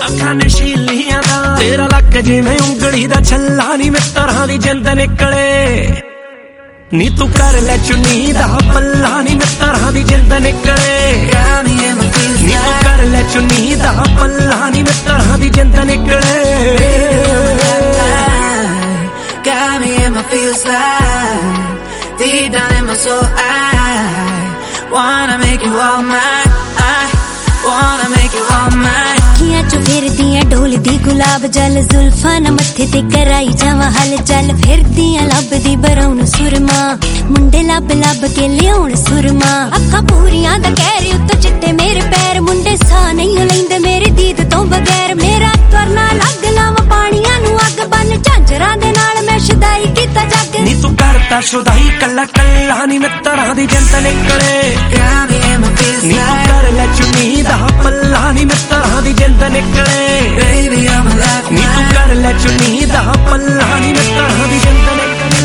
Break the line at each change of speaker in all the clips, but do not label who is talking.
अखां नशीलियां दा तेरा लक जिवें उंगली दा छल्ला नी मित्तरां दी जिंद निकले नी तू कर ले चुन्नी दा पल्ला नी मित्तरां दी जिंद निकले नी तू कर ले चुन्नी दा पल्ला नी मित्तरां दी जिंद निकले
Got me in my feels like deep down in my soul I wanna make you all mine I wanna make you all mine
अखियां चो फिरदियां ढोलदी गुलाब जल जुल्फां ना मत्थे ते कराई जावां हल चल फिरदियां लभदी बरौन सुरमा मुंडे लब लब के लियाउण सुरमा अखां पूरियां दा कहरे उत्ते चिट्टे मेरे पैर मुंडे सा नहीं लैंदे मेरी दीद तो बगैर मेरा करना लग लावां पानियां नू अग बन झांजरां दे नाल मैं शुदाई कीता जग
नी तू करता शुदाई कल्ला कल्ला नी मित्तरां दी जिंद निकले नी तू कर ले चुन्नी दा पल्ला नी मित्तरां दी जिंद निकले नी तू कर ले चुन्नी दा पल्ला नी मित्तरां दी जिंद निकले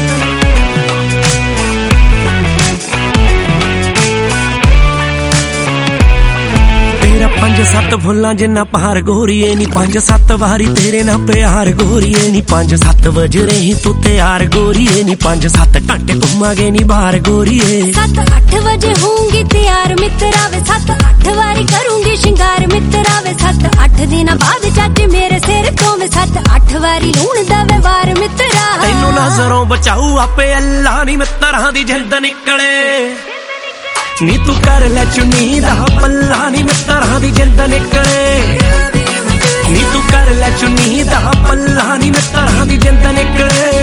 तेरा 5-7 फुल्लां जिन्ना पहाड़ गोरीए नी 5-7 वारी तेरे ना प्यार गोरीए नी 5-7 बज रही तू तैयार गोरीए नी 5-7 घंटे घुमागे नी बाहर गोरीए
7-8 बजे होंगी तैयार मित्रा वे 7-8 वारी करूंगी श्रृंगार मित्रा वे 7-8 दिन बाद चाचे मेरे सिर तो वे 7-8 वारी लूण दा व्यवहार मित्रा
तैनू नजरों बचाऊ आपे अल्लाह नी मित्तरां दी जिंद निकले नी तू कर ले चुन्नी दा पल्ला नी मित्तरां दी जिंद निकले नी तू कर ले चुन्नी दा पल्ला नी मित्तरां दी जिंद निकले